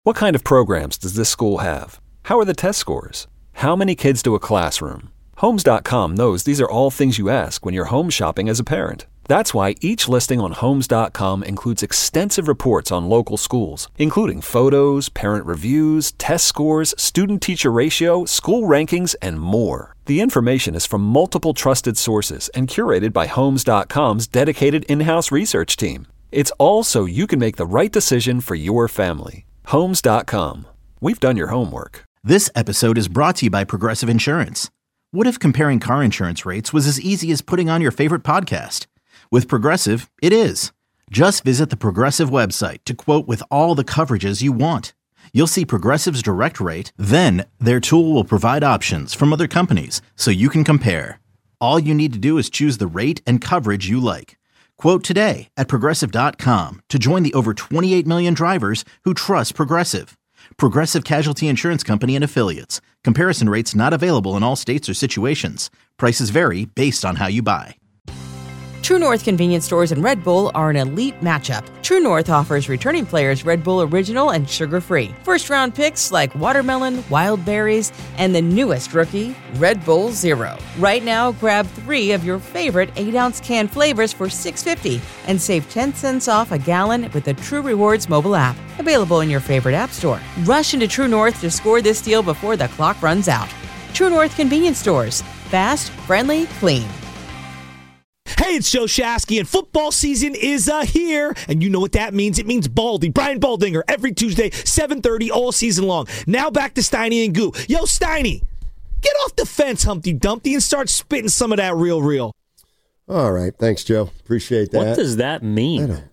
What kind of programs does this school have? How are the test scores? How many kids to a classroom? Homes.com knows these are all things you ask when you're home shopping as a parent. That's why each listing on Homes.com includes extensive reports on local schools, including photos, parent reviews, test scores, student-teacher ratio, school rankings, and more. The information is from multiple trusted sources and curated by Homes.com's dedicated in-house research team. It's all so you can make the right decision for your family. Homes.com. We've done your homework. This episode is brought to you by Progressive Insurance. What if comparing car insurance rates was as easy as putting on your favorite podcast? With Progressive, it is. Just visit the Progressive website to quote with all the coverages you want. You'll see Progressive's direct rate, then their tool will provide options from other companies so you can compare. All you need to do is choose the rate and coverage you like. Quote today at Progressive.com to join the over 28 million drivers who trust Progressive. Progressive Casualty Insurance Company and Affiliates. Comparison rates not available in all states or situations. Prices vary based on how you buy. True North convenience stores and Red Bull are an elite matchup. True North offers returning players Red Bull Original and sugar-free. First-round picks like watermelon, wild berries, and the newest rookie, Red Bull Zero. Right now, grab 3 of your favorite 8-ounce can flavors for $6.50 and save 10 cents off a gallon with the True Rewards mobile app. Available in your favorite app store. Rush into True North to score this deal before the clock runs out. True North convenience stores. Fast, friendly, clean. Hey, it's Joe Shasky, and football season is here. And you know what that means. It means Baldy, Brian Baldinger, every Tuesday, 7:30, all season long. Now back to Steiny and Goo. Yo, Steiny, get off the fence, Humpty Dumpty, and start spitting some of that real. All right. Thanks, Joe. Appreciate that. What does that mean?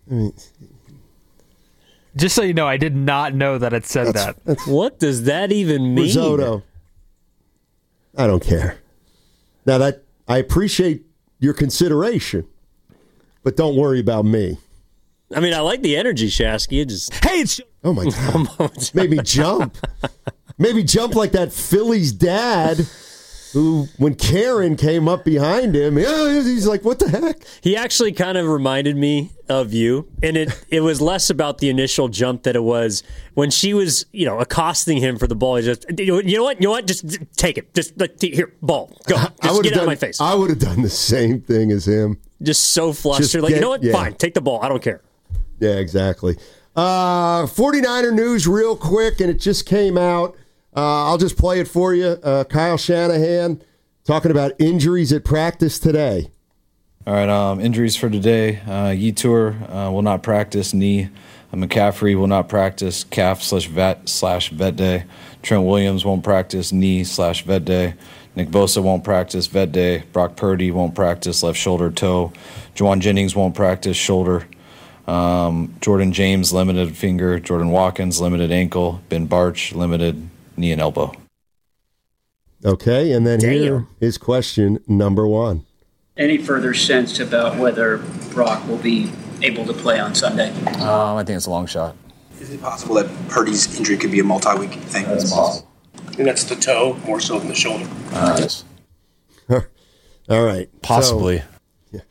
Just so you know, I did not know that it said that. What does that even mean? Risotto. I don't care. Now, that I appreciate your consideration, but don't worry about me. I mean, I like the energy, Shasky. Hey, it's... Oh, my God. Made me jump. Made me jump like that Phillies dad who, when Karen came up behind him, he's like, what the heck? He actually kind of reminded me of you, and it was less about the initial jump that it was when she was, accosting him for the ball. He just, you know what? Just take it. Just here, ball, go. Just get out of my face. I would have done the same thing as him. Just so flustered. You know what? Yeah. Fine, take the ball. I don't care. Yeah, exactly. 49er news real quick, and it just came out. I'll just play it for you. Kyle Shanahan talking about injuries at practice today. All right, injuries for today. Yetur will not practice, knee. McCaffrey will not practice, calf/vet day. Trent Williams won't practice, knee/vet day. Nick Bosa won't practice, vet day. Brock Purdy won't practice, left shoulder, toe. Juwan Jennings won't practice, shoulder. Jordan James, limited finger. Jordan Watkins, limited ankle. Ben Barch, limited knee and elbow. Okay, and then here is question number 1. Any further sense about whether Brock will be able to play on Sunday? I think it's a long shot. Is it possible that Purdy's injury could be a multi-week thing? That's possible. And that's the toe more so than the shoulder. Yes. All right. Possibly. So,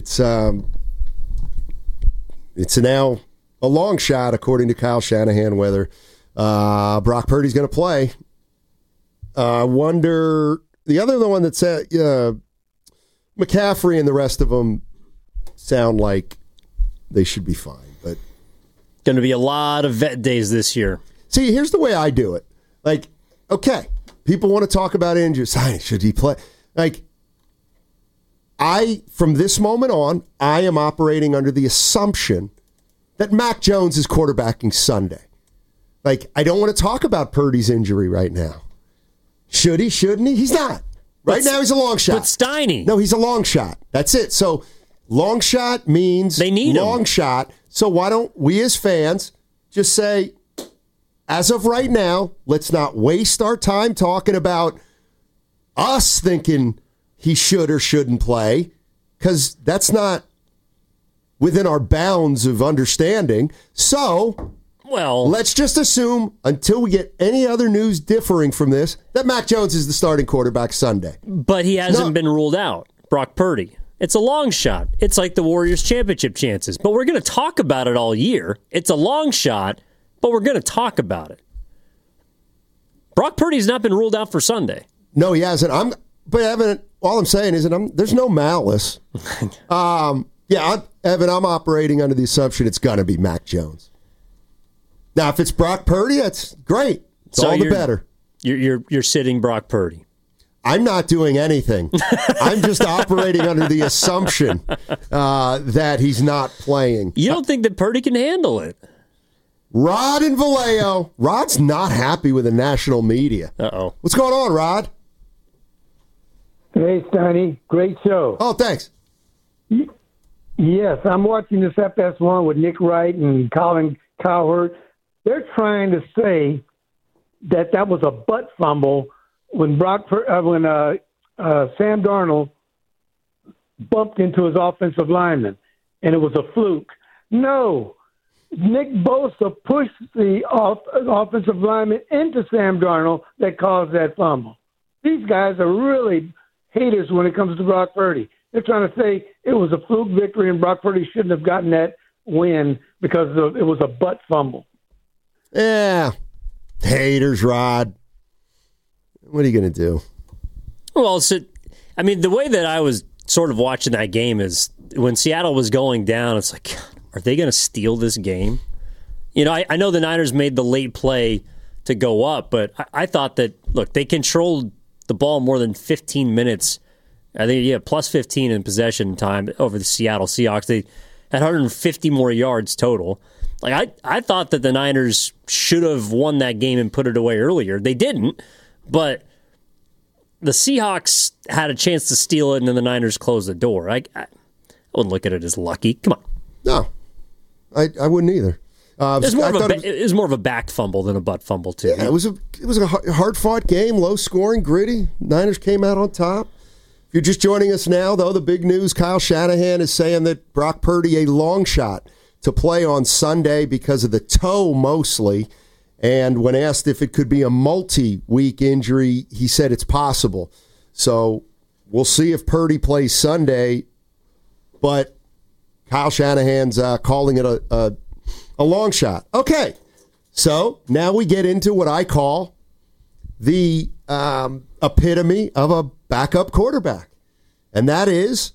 it's now a long shot, according to Kyle Shanahan, whether Brock Purdy's going to play. I wonder, the other one that said McCaffrey and the rest of them sound like they should be fine. But going to be a lot of vet days this year. See, here's the way I do it. Like, okay, people want to talk about injuries. Should he play? Like, from this moment on, I am operating under the assumption that Mac Jones is quarterbacking Sunday. Like, I don't want to talk about Purdy's injury right now. Should he? Shouldn't he? He's not. Right now, he's a long shot. But Steiny. No, he's a long shot. That's it. So, long shot means they need long shot. So, why don't we as fans just say, as of right now, let's not waste our time talking about us thinking he should or shouldn't play, because that's not within our bounds of understanding. So, let's just assume, until we get any other news differing from this, that Mac Jones is the starting quarterback Sunday. But he hasn't been ruled out, Brock Purdy. It's a long shot. It's like the Warriors championship chances. But we're going to talk about it all year. It's a long shot. but we're going to talk about it. Brock Purdy's not been ruled out for Sunday. No, he hasn't. But Evan, all I'm saying is there's no malice. Evan, I'm operating under the assumption it's going to be Mac Jones. Now, if it's Brock Purdy, that's great. It's all the better. You're sitting Brock Purdy. I'm not doing anything. I'm just operating under the assumption that he's not playing. You don't think that Purdy can handle it? Rod and Vallejo. Rod's not happy with the national media. Uh-oh. What's going on, Rod? Hey, Steiny. Great show. Oh, thanks. Yes, I'm watching this FS1 with Nick Wright and Colin Cowherd. They're trying to say that was a butt fumble when Sam Darnold bumped into his offensive lineman, and it was a fluke. No, Nick Bosa pushed the offensive lineman into Sam Darnold that caused that fumble. These guys are really haters when it comes to Brock Purdy. They're trying to say it was a fluke victory and Brock Purdy shouldn't have gotten that win because it was a butt fumble. Yeah. Haters, Rod. What are you going to do? Well, the way that I was sort of watching that game is when Seattle was going down, it's like, are they going to steal this game? I know the Niners made the late play to go up, but I thought that, look, they controlled the ball more than 15 minutes. I think, plus 15 in possession time over the Seattle Seahawks. They had 150 more yards total. I thought that the Niners should have won that game and put it away earlier. They didn't, but the Seahawks had a chance to steal it, and then the Niners closed the door. I wouldn't look at it as lucky. Come on. No, I wouldn't either. It was more of a back fumble than a butt fumble, too. Yeah, it was a hard-fought game, low-scoring, gritty. Niners came out on top. If you're just joining us now, though, the big news, Kyle Shanahan is saying that Brock Purdy, a long shot to play on Sunday because of the toe mostly. And when asked if it could be a multi-week injury, he said it's possible. So we'll see if Purdy plays Sunday. But Kyle Shanahan's calling it a long shot. Okay, so now we get into what I call the epitome of a backup quarterback. And that is,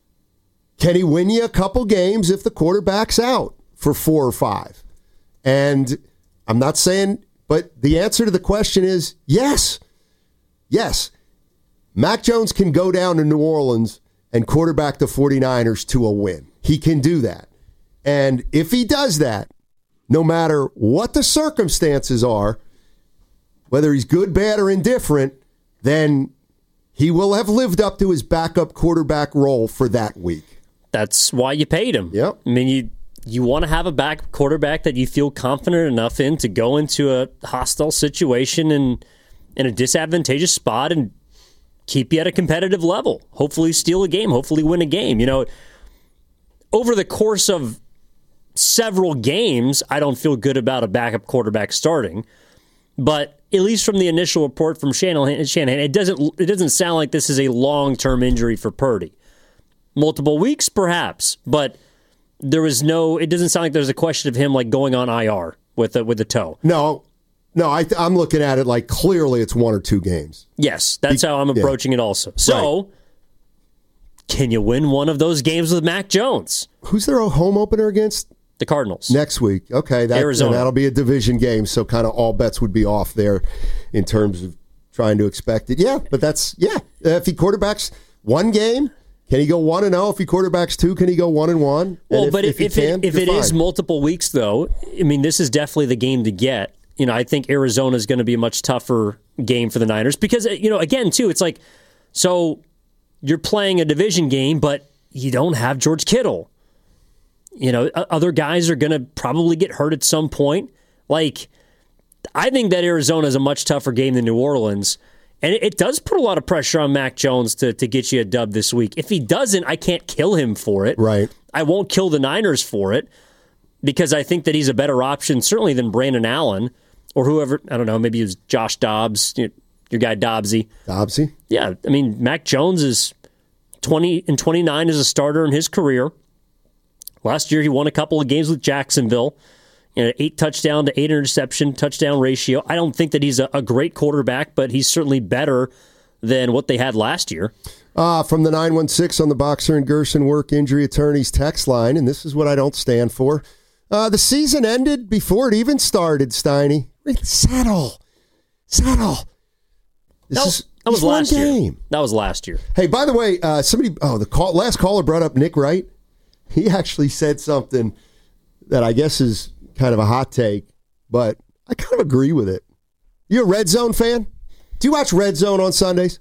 can he win you a couple games if the quarterback's out for 4 or 5? And I'm not saying, but the answer to the question is yes. Yes. Mac Jones can go down to New Orleans and quarterback the 49ers to a win. He can do that. And if he does that, no matter what the circumstances are, whether he's good, bad, or indifferent, then he will have lived up to his backup quarterback role for that week. That's why you paid him. Yep. I mean, you want to have a back quarterback that you feel confident enough in to go into a hostile situation and in a disadvantageous spot and keep you at a competitive level. Hopefully steal a game. Hopefully win a game. Over the course of several games, I don't feel good about a backup quarterback starting. But at least from the initial report from Shanahan, it doesn't sound like this is a long-term injury for Purdy. Multiple weeks, perhaps, but it doesn't sound like there's a question of him like going on IR with a toe. No, I'm looking at it like clearly it's 1 or 2 games. Yes, that's how I'm approaching it also. So, right. Can you win one of those games with Mac Jones? Who's their home opener against? The Cardinals. Next week. Okay, Arizona. That'll be a division game, so kind of all bets would be off there in terms of trying to expect it. Yeah, but if he quarterbacks one game, can he go 1-0? If he quarterbacks 2, can he go 1-1? Well, but if it is multiple weeks, though, I mean, this is definitely the game to get. I think Arizona is going to be a much tougher game for the Niners because, again, too, it's like, so you're playing a division game, but you don't have George Kittle. Other guys are going to probably get hurt at some point. Like, I think that Arizona is a much tougher game than New Orleans. And it does put a lot of pressure on Mac Jones to get you a dub this week. If he doesn't, I can't kill him for it. Right. I won't kill the Niners for it because I think that he's a better option, certainly, than Brandon Allen or whoever. I don't know, maybe it was Josh Dobbs, your guy Dobbsy. Dobbsy? Yeah. I mean, Mac Jones is 20-29 as a starter in his career. Last year, he won a couple of games with Jacksonville. 8 touchdown to 8 interception touchdown ratio. I don't think that he's a great quarterback, but he's certainly better than what they had last year. From the 916 on the Boxer and Gerson Work Injury Attorneys text line, and this is what I don't stand for. The season ended before it even started, Steiny. Settle. That was last year. That was last year. Hey, by the way, last caller brought up Nick Wright. He actually said something that I guess is kind of a hot take, but I kind of agree with it. You a Red Zone fan? Do you watch Red Zone on Sundays?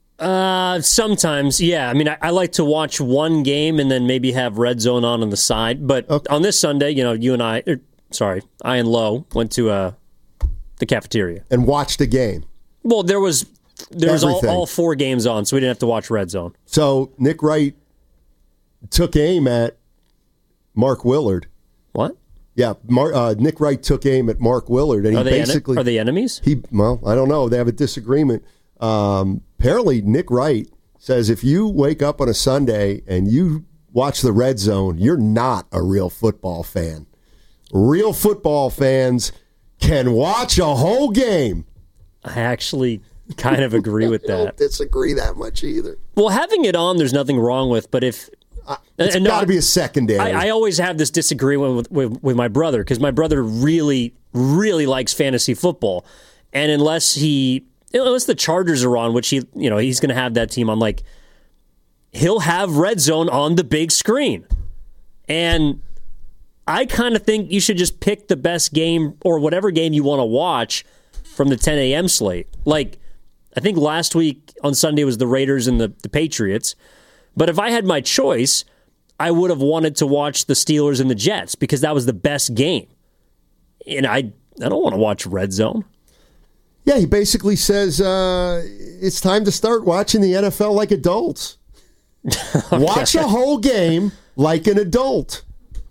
Sometimes, yeah. I mean, I like to watch one game and then maybe have Red Zone on the side. But on this Sunday, you and I and Lo went to the cafeteria and watched a game. Well, there was all 4 games on, so we didn't have to watch Red Zone. So Nick Wright took aim at Mark Willard. What? Yeah, Nick Wright took aim at Mark Willard, and are they enemies? I don't know. They have a disagreement. Apparently, Nick Wright says if you wake up on a Sunday and you watch the Red Zone, you're not a real football fan. Real football fans can watch a whole game. I actually kind of agree with that. I don't disagree that much either. Well, having it on, there's nothing wrong with, but if... It's got to be a secondary. I always have this disagreement with my brother, because my brother really, really likes fantasy football. And unless the Chargers are on, which he's going to have that team on, like, he'll have Red Zone on the big screen. And I kind of think you should just pick the best game or whatever game you want to watch from the 10 a.m. slate. Like, I think last week on Sunday was the Raiders and the Patriots. But if I had my choice, I would have wanted to watch the Steelers and the Jets because that was the best game. And I don't want to watch Red Zone. Yeah, he basically says it's time to start watching the NFL like adults. Okay. Watch a whole game like an adult.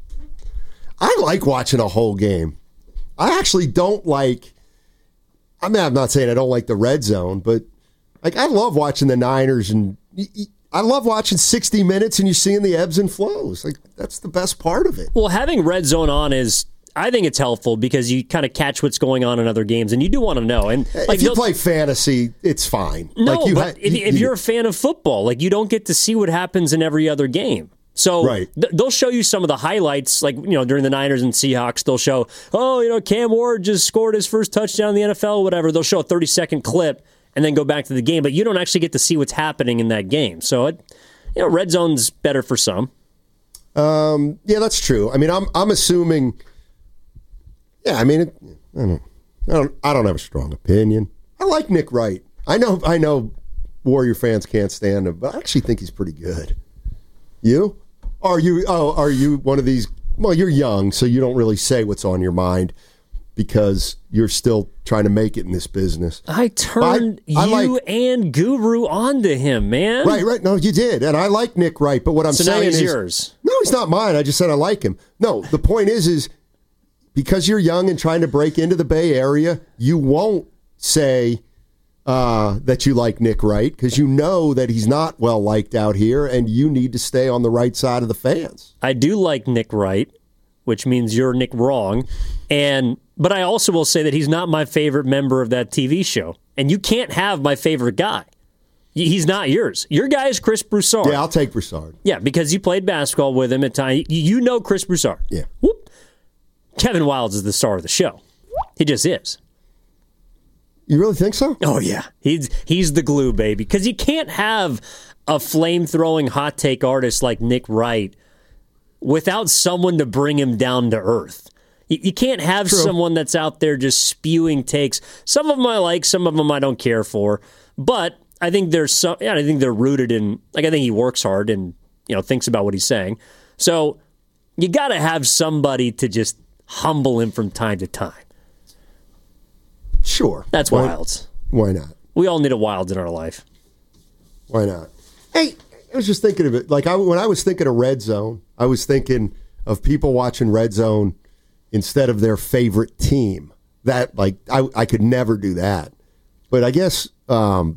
I like watching a whole game. I actually don't like... I'm not saying I don't like the Red Zone, but I love watching the Niners, and I love watching 60 Minutes and you're seeing the ebbs and flows. Like, that's the best part of it. Well, having Red Zone on I think it's helpful because you kind of catch what's going on in other games, and you do want to know. And if you play fantasy, it's fine. No, if you're a fan of football, like, you don't get to see what happens in every other game. So they'll show you some of the highlights, like, during the Niners and Seahawks, they'll show, Cam Ward just scored his first touchdown in the NFL, whatever. They'll show a 30-second clip and then go back to the game, but you don't actually get to see what's happening in that game. So, Red Zone's better for some. Yeah, that's true. I mean, I'm assuming. Yeah, I mean, I don't have a strong opinion. I like Nick Wright. I know, Warrior fans can't stand him, but I actually think he's pretty good. You? Are you one of these? Well, you're young, so you don't really say what's on your mind because you're still trying to make it in this business. I turned and Guru onto him, man. Right. No, you did, and I like Nick Wright. But what I'm saying now is, yours. No, he's not mine. I just said I like him. No, the point is because you're young and trying to break into the Bay Area, you won't say that you like Nick Wright because you know that he's not well liked out here, and you need to stay on the right side of the fans. I do like Nick Wright, which means you're Nick wrong, but I also will say that he's not my favorite member of that TV show, and you can't have my favorite guy. He's not yours. Your guy is Chris Broussard. Yeah, I'll take Broussard. Yeah, because you played basketball with him at times. You know Chris Broussard. Yeah. Whoop. Kevin Wildes is the star of the show. He just is. You really think so? Oh, yeah. He's the glue, baby. Because you can't have a flame-throwing hot take artist like Nick Wright without someone to bring him down to earth. You can't have someone that's out there just spewing takes. Some of them I like, some of them I don't care for. But I think I think they're rooted in, I think he works hard and thinks about what he's saying. So you got to have somebody to just humble him from time to time. Sure. That's Wildes. Why not? We all need a Wildes in our life. Why not? Hey, I was just thinking of it. Like when I was thinking of Red Zone, I was thinking of people watching Red Zone instead of their favorite team. That, I could never do that. But I guess my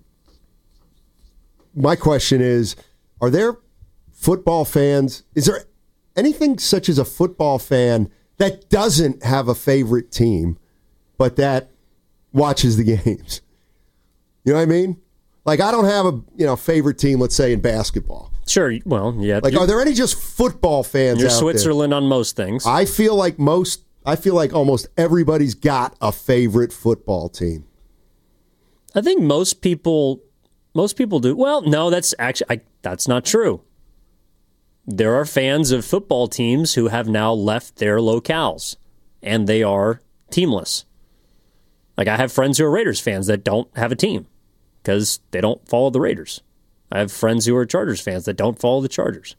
question is, are there football fans? Is there anything such as a football fan that doesn't have a favorite team, but that watches the games. You know what I mean? Like, I don't have a favorite team, let's say, in basketball. Sure. Well, yeah. Like, are there any just football fans You're out Switzerland there? on most things. I feel like almost everybody's got a favorite football team. I think most people do. Well, no, that's not true. There are fans of football teams who have now left their locales, and they are teamless. Like, I have friends who are Raiders fans that don't have a team because they don't follow the Raiders. I have friends who are Chargers fans that don't follow the Chargers.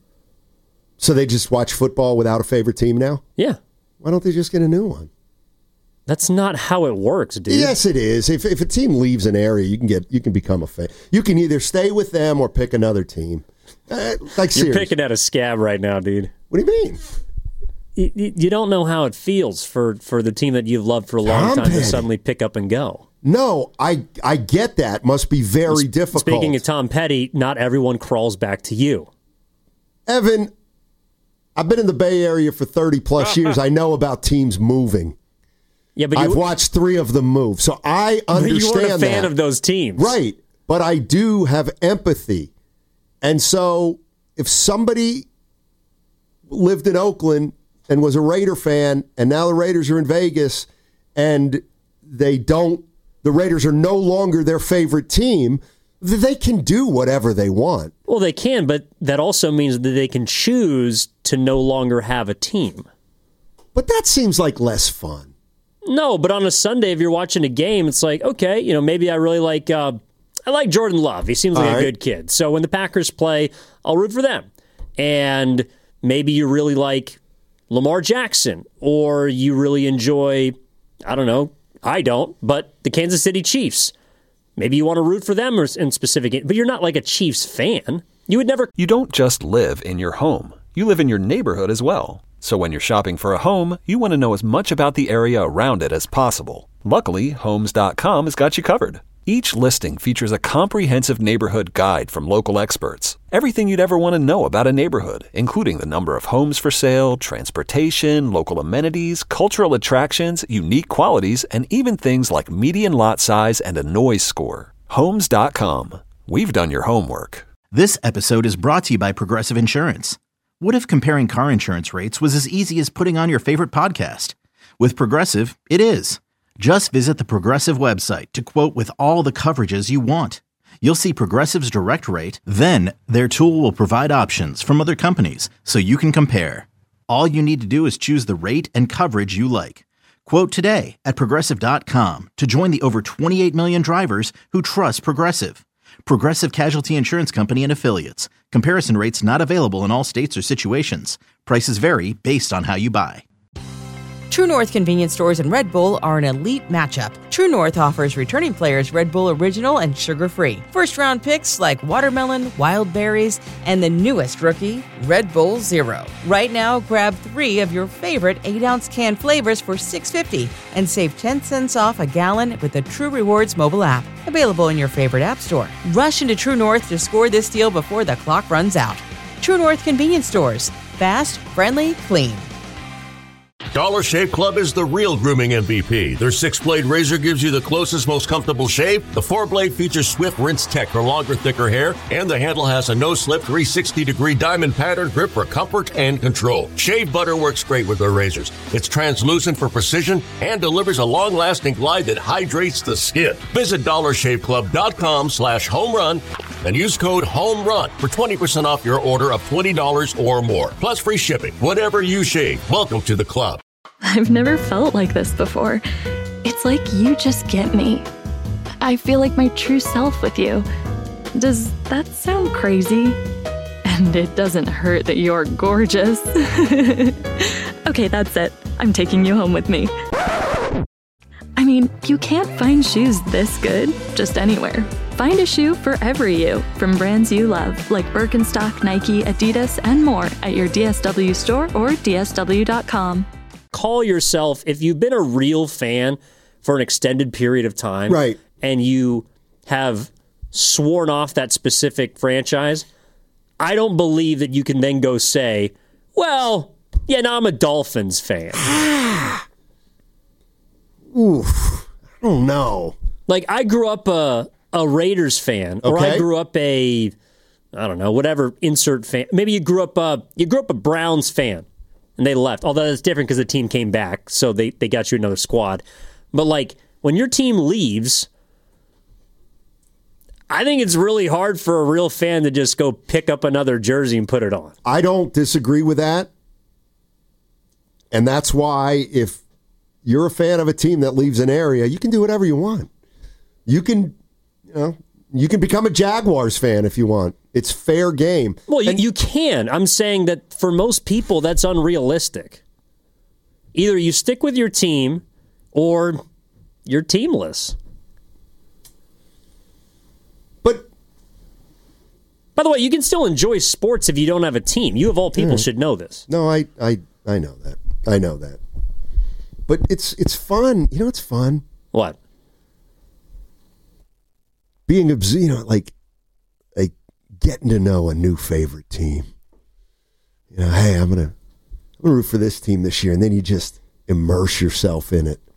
So they just watch football without a favorite team now? Yeah. Why don't they just get a new one? That's not how it works, dude. Yes, it is. If a team leaves an area, you can become a fan. You can either stay with them or pick another team. You're picking at a scab right now, dude. What do you mean? You don't know how it feels for the team that you've loved for a long time to suddenly pick up and go. No, I get that. Must be very difficult. Speaking of Tom Petty, not everyone crawls back to you. Evan, I've been in the Bay Area for 30-plus years. I know about teams moving. Yeah, but I've watched 3 of them move, so I understand that. You weren't a fan of those teams. Right, but I do have empathy. And so if somebody lived in Oakland and was a Raider fan, and now the Raiders are in Vegas, and the Raiders are no longer their favorite team, they can do whatever they want. Well, they can, but that also means that they can choose to no longer have a team. But that seems like less fun. No, but on a Sunday, if you're watching a game, it's like, okay, maybe I really like Jordan Love. He seems like a good kid. So when the Packers play, I'll root for them. And maybe you really like Lamar Jackson, or you really enjoy, I don't, but the Kansas City Chiefs. Maybe you want to root for them in specific, but you're not like a Chiefs fan. You would never. You don't just live in your home. You live in your neighborhood as well. So when you're shopping for a home, you want to know as much about the area around it as possible. Luckily, Homes.com has got you covered. Each listing features a comprehensive neighborhood guide from local experts. Everything you'd ever want to know about a neighborhood, including the number of homes for sale, transportation, local amenities, cultural attractions, unique qualities, and even things like median lot size and a noise score. Homes.com. We've done your homework. This episode is brought to you by Progressive Insurance. What if comparing car insurance rates was as easy as putting on your favorite podcast? With Progressive, it is. Just visit the Progressive website to quote with all the coverages you want. You'll see Progressive's direct rate, then their tool will provide options from other companies so you can compare. All you need to do is choose the rate and coverage you like. Quote today at Progressive.com to join the over 28 million drivers who trust Progressive. Progressive Casualty Insurance Company and Affiliates. Comparison rates not available in all states or situations. Prices vary based on how you buy. True North convenience stores and Red Bull are an elite matchup. True North offers returning players Red Bull Original and sugar-free. First-round picks like watermelon, wild berries, and the newest rookie, Red Bull Zero. Right now, grab 3 of your favorite 8-ounce can flavors for $6.50 and save 10 cents off a gallon with the True Rewards mobile app. Available in your favorite app store. Rush into True North to score this deal before the clock runs out. True North convenience stores. Fast, friendly, clean. Dollar Shave Club is the real grooming MVP. Their 6-blade razor gives you the closest, most comfortable shave. The 4-blade features Swift Rinse Tech for longer, thicker hair, and the handle has a no-slip 360-degree diamond pattern grip for comfort and control. Shave butter works great with their razors. It's translucent for precision and delivers a long-lasting glide that hydrates the skin. Visit DollarShaveClub.com/homerun and use code HOMERUN for 20% off your order of $20 or more. Plus free shipping. Whatever you shave, welcome to the club. I've never felt like this before. It's like you just get me. I feel like my true self with you. Does that sound crazy? And it doesn't hurt that you're gorgeous. Okay, that's it. I'm taking you home with me. I mean, you can't find shoes this good just anywhere. Find a shoe for every you from brands you love, like Birkenstock, Nike, Adidas, and more at your DSW store or DSW.com. Call yourself, if you've been a real fan for an extended period of time, right, and you have sworn off that specific franchise, I don't believe that you can then go say, well, Yeah, now I'm a Dolphins fan. Oof. I don't know. Like, I grew up a Raiders fan, or I grew up I don't know, whatever, insert fan. Maybe you grew up a Browns fan, and they left. Although that's different because the team came back, so they got you another squad. But, like, when your team leaves, I think it's really hard for a real fan to just go pick up another jersey and put it on. I don't disagree with that. And that's why if you're a fan of a team that leaves an area, you can do whatever you want. You can become a Jaguars fan if you want. It's fair game. Well, you can. I'm saying that for most people, that's unrealistic. Either you stick with your team or you're teamless. But, by the way, you can still enjoy sports if you don't have a team. You, of all people, should know this. No, I know that. I know that. But it's fun. You know what's fun? What? Being, like getting to know a new favorite team. You know, hey, I'm gonna root for this team this year, and then you just immerse yourself in it.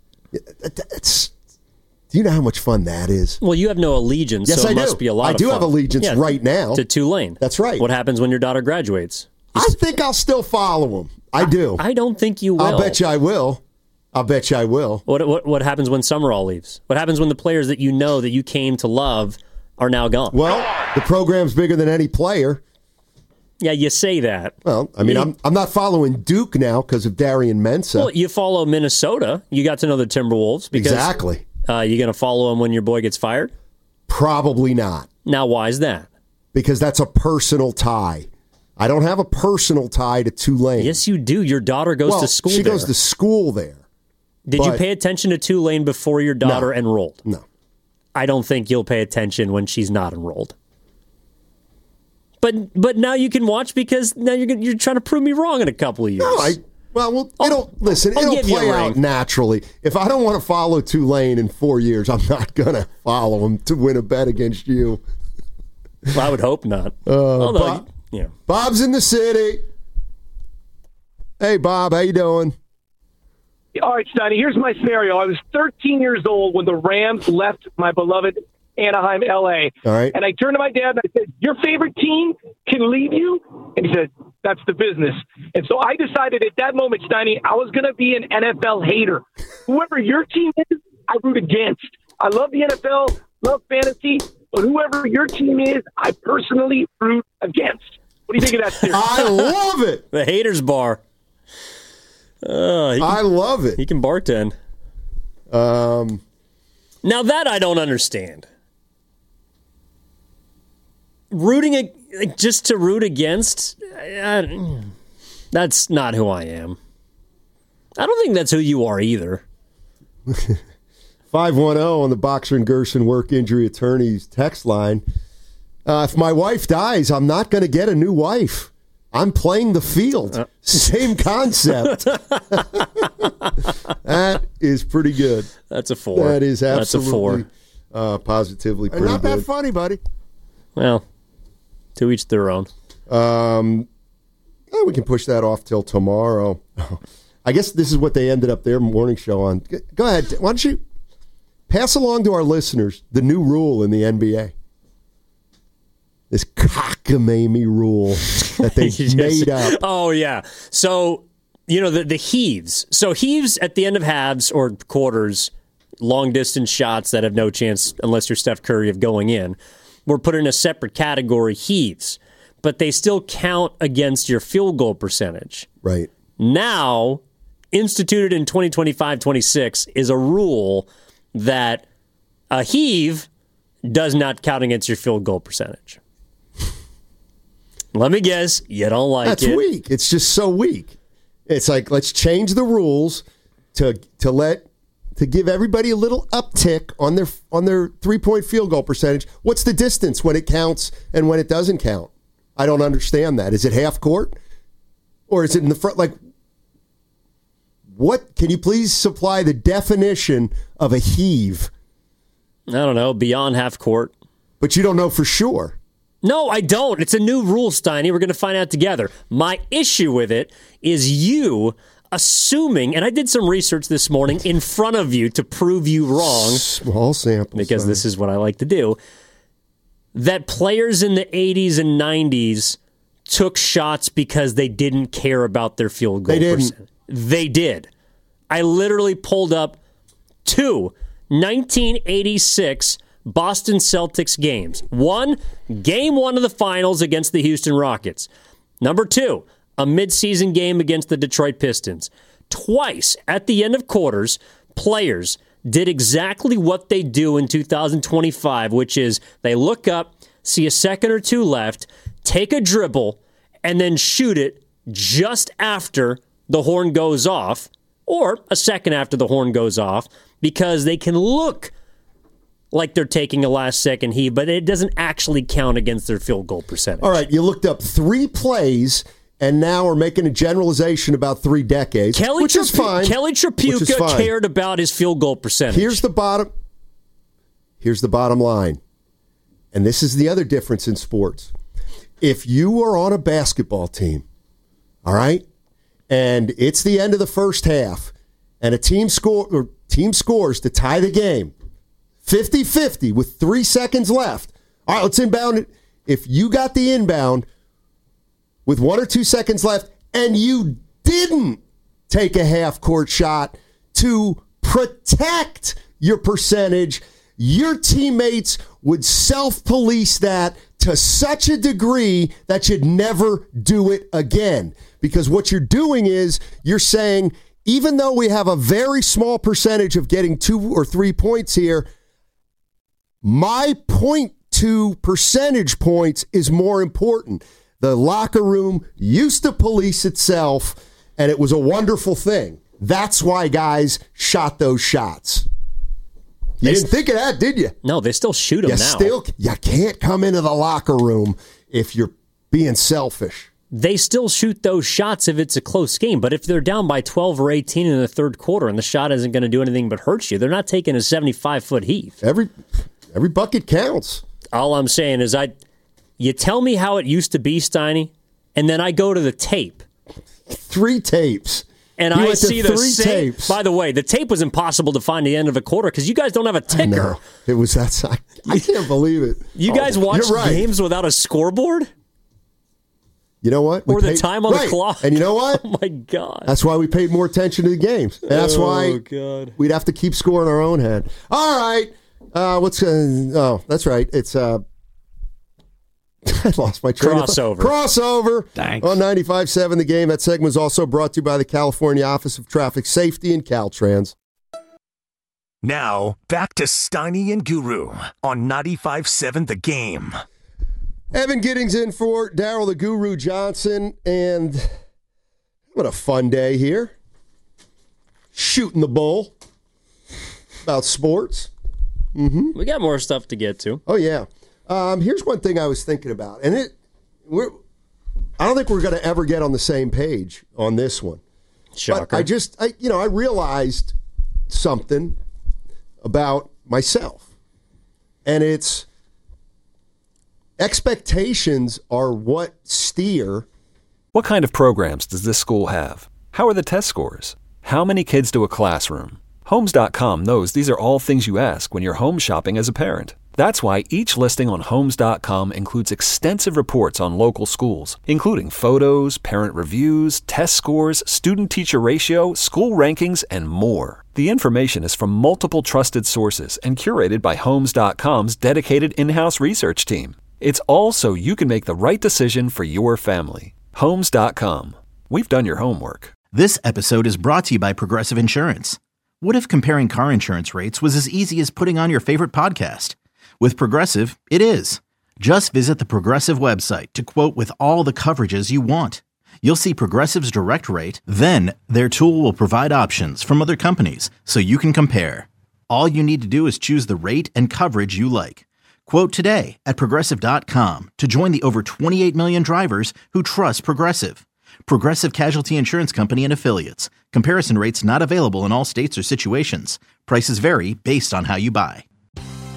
Do you know how much fun that is? Well, you have no allegiance, yes, so it I must be a lot of fun. I do have allegiance right now. To Tulane. That's right. What happens when your daughter graduates? I think I'll still follow them. I do. I don't think you will. I'll bet you I will. What happens when Summerall leaves? What happens when the players that you know that you came to love are now gone? Well, the program's bigger than any player. Yeah, you say that. Well, I mean, I'm not following Duke now because of Darian Mensah. Well, you follow Minnesota. You got to know the Timberwolves. Exactly. You going to follow them when your boy gets fired? Probably not. Now, why is that? Because that's a personal tie. I don't have a personal tie to Tulane. Yes, you do. Your daughter goes to school there. She goes to school there. Did you pay attention to Tulane before your daughter enrolled? No. I don't think you'll pay attention when she's not enrolled. But now you can watch because now you're trying to prove me wrong in a couple of years. No, it'll play out naturally. If I don't want to follow Tulane in 4 years, I'm not going to follow them to win a bet against you. Well, I would hope not. Bob's in the city. Hey, Bob, how you doing? All right, Steiny, here's my scenario. I was 13 years old when the Rams left my beloved Anaheim, L.A. All right. And I turned to my dad and I said, your favorite team can leave you? And he said, that's the business. And so I decided at that moment, Steiny, I was going to be an NFL hater. Whoever your team is, I root against. I love the NFL, love fantasy, but whoever your team is, I personally root against. What do you think of that theory? I love it. The haters bar. I love it. He can bartend. Now that I don't understand. Rooting just to root against, that's not who I am. I don't think that's who you are either. 510 on the Boxer and Gerson Work Injury Attorneys text line. If my wife dies, I'm not going to get a new wife. I'm playing the field. Same concept. That is pretty good. That's a 4. That is absolutely That's a 4. Positively pretty not good. that funny, buddy. Well, to each their own. We can push that off till tomorrow. I guess this is what they ended up their morning show on. Go ahead. Why don't you pass along to our listeners the new rule in the NBA? This cockamamie rule that they made up. Oh, yeah. So, the heaves. So heaves at the end of halves or quarters, long-distance shots that have no chance, unless you're Steph Curry, of going in, were put in a separate category, heaves. But they still count against your field goal percentage. Right. Now, instituted in 2025-26, is a rule that a heave does not count against your field goal percentage. Let me guess, you don't like it. That's weak. It's just so weak. It's like, let's change the rules to give everybody a little uptick on their 3-point field goal percentage. What's the distance when it counts and when it doesn't count? I don't understand that. Is it half court? Or is it in the front? Like, what? Can you please supply the definition of a heave? I don't know. Beyond half court. But you don't know for sure. No, I don't. It's a new rule, Steiny. We're going to find out together. My issue with it is you assuming, and I did some research this morning in front of you to prove you wrong. Small sample. Because this is what I like to do. That players in the 80s and 90s took shots because they didn't care about their field goal percentage. They did. I literally pulled up 2 1986 Boston Celtics games. 1, game 1 of the finals against the Houston Rockets. Number 2, a midseason game against the Detroit Pistons. Twice at the end of quarters, players did exactly what they do in 2025, which is they look up, see a second or two left, take a dribble, and then shoot it just after the horn goes off, or a second after the horn goes off, because they can look like they're taking a last-second heave, but it doesn't actually count against their field goal percentage. All right, you looked up 3 plays, and now we're making a generalization about 3 decades, which is fine. Kelly Tripucka cared about his field goal percentage. Here's the bottom line, and this is the other difference in sports. If you are on a basketball team, all right, and it's the end of the first half, and a team scores to tie the game, 50-50 with 3 seconds left. All right, let's inbound it. If you got the inbound with 1 or 2 seconds left and you didn't take a half-court shot to protect your percentage, your teammates would self-police that to such a degree that you'd never do it again. Because what you're doing is you're saying, even though we have a very small percentage of getting 2 or 3 points here, my 0.2 percentage points is more important. The locker room used to police itself, and it was a wonderful thing. That's why guys shot those shots. You didn't think of that, did you? No, they still shoot them now. You can't come into the locker room if you're being selfish. They still shoot those shots if it's a close game, but if they're down by 12 or 18 in the third quarter and the shot isn't going to do anything but hurt you, they're not taking a 75-foot heave. Every bucket counts. All I'm saying is you tell me how it used to be, Steiny, and then I go to the tape. 3 tapes. And I see the same. Tapes. By the way, the tape was impossible to find at the end of a quarter because you guys don't have a ticker. I know. It was that. I can't believe it. You guys watch games without a scoreboard? You know what? Or the time on the clock. And you know what? Oh, my God. That's why we paid more attention to the games. And that's why we'd have to keep score in our own hand. All right. That's right. It's I lost my train of thought. Crossover. Thanks. On 95.7 The Game. That segment was also brought to you by the California Office of Traffic Safety and Caltrans. Now, back to Steiny and Guru on 95.7 The Game. Evan Giddings in for Daryl the Guru Johnson, and what a fun day here. Shooting the bull about sports. Mm-hmm. We got more stuff to get to. Oh, yeah. Here's one thing I was thinking about, and I don't think we're going to ever get on the same page on this one. Shocker. But I realized something about myself, and it's expectations are what steer. What kind of programs does this school have? How are the test scores? How many kids do a classroom? Homes.com knows these are all things you ask when you're home shopping as a parent. That's why each listing on Homes.com includes extensive reports on local schools, including photos, parent reviews, test scores, student-teacher ratio, school rankings, and more. The information is from multiple trusted sources and curated by Homes.com's dedicated in-house research team. It's all so you can make the right decision for your family. Homes.com. We've done your homework. This episode is brought to you by Progressive Insurance. What if comparing car insurance rates was as easy as putting on your favorite podcast? With Progressive, it is. Just visit the Progressive website to quote with all the coverages you want. You'll see Progressive's direct rate, then their tool will provide options from other companies so you can compare. All you need to do is choose the rate and coverage you like. Quote today at Progressive.com to join the over 28 million drivers who trust Progressive. Progressive Casualty Insurance Company and Affiliates. Comparison rates not available in all states or situations. Prices vary based on how you buy.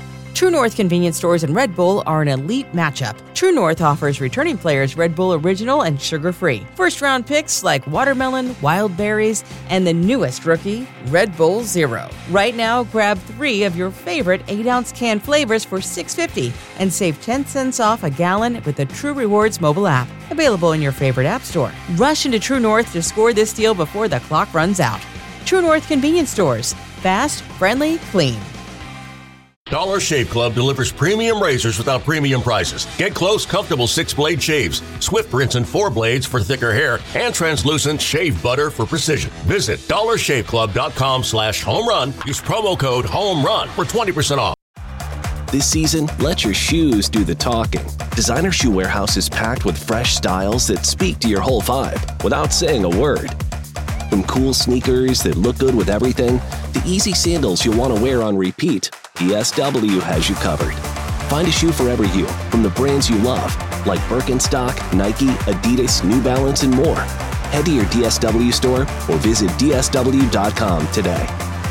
True North convenience stores and Red Bull are an elite matchup. True North offers returning players Red Bull Original and sugar-free. First-round picks like watermelon, wild berries, and the newest rookie, Red Bull Zero. Right now, grab 3 of your favorite 8-ounce can flavors for $6.50 and save 10 cents off a gallon with the True Rewards mobile app. Available in your favorite app store. Rush into True North to score this deal before the clock runs out. True North convenience stores. Fast, friendly, clean. Dollar Shave Club delivers premium razors without premium prices. Get close, comfortable 6-blade shaves, swift rinse and 4 blades for thicker hair, and translucent shave butter for precision. Visit dollarshaveclub.com/home run. Use promo code HOMERUN for 20% off. This season, let your shoes do the talking. Designer Shoe Warehouse is packed with fresh styles that speak to your whole vibe without saying a word. From cool sneakers that look good with everything, to easy sandals you'll want to wear on repeat, DSW has you covered. Find a shoe for every you, from the brands you love, like Birkenstock, Nike, Adidas, New Balance, and more. Head to your DSW store or visit DSW.com today.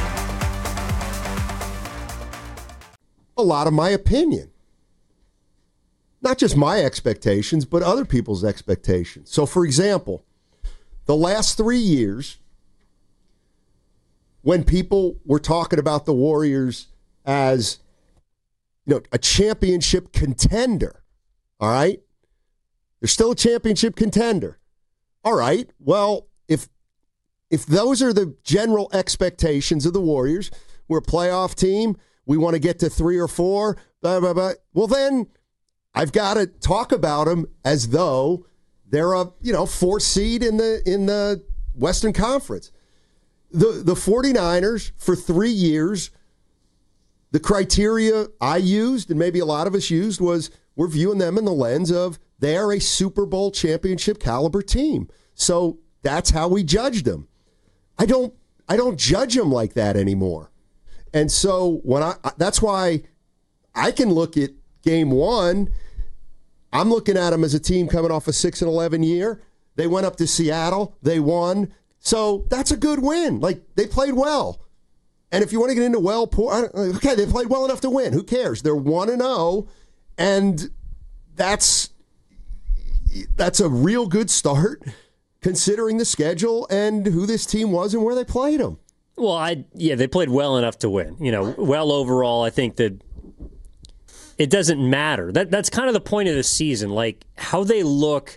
A lot of my opinion. Not just my expectations, but other people's expectations. So, for example, the last 3 years, when people were talking about the Warriors as, a championship contender, all right? They're still a championship contender. All right, well, if those are the general expectations of the Warriors, we're a playoff team, we want to get to 3 or 4, blah, blah, blah, well, then I've got to talk about them as though they're a 4th seed in the Western Conference. The 49ers, for 3 years, the criteria I used, and maybe a lot of us used, was we're viewing them in the lens of they are a Super Bowl championship caliber team. So that's how we judged them. I don't judge them like that anymore. And so that's why I can look at game 1. I'm looking at them as a team coming off a 6-11 year. They went up to Seattle. They won. So that's a good win. Like, they played well. And if you want to get into okay, they played well enough to win. Who cares? They're 1-0, and that's a real good start considering the schedule and who this team was and where they played them. Well, they played well enough to win. Well overall, I think that it doesn't matter. That's kind of the point of the season. Like, how they look,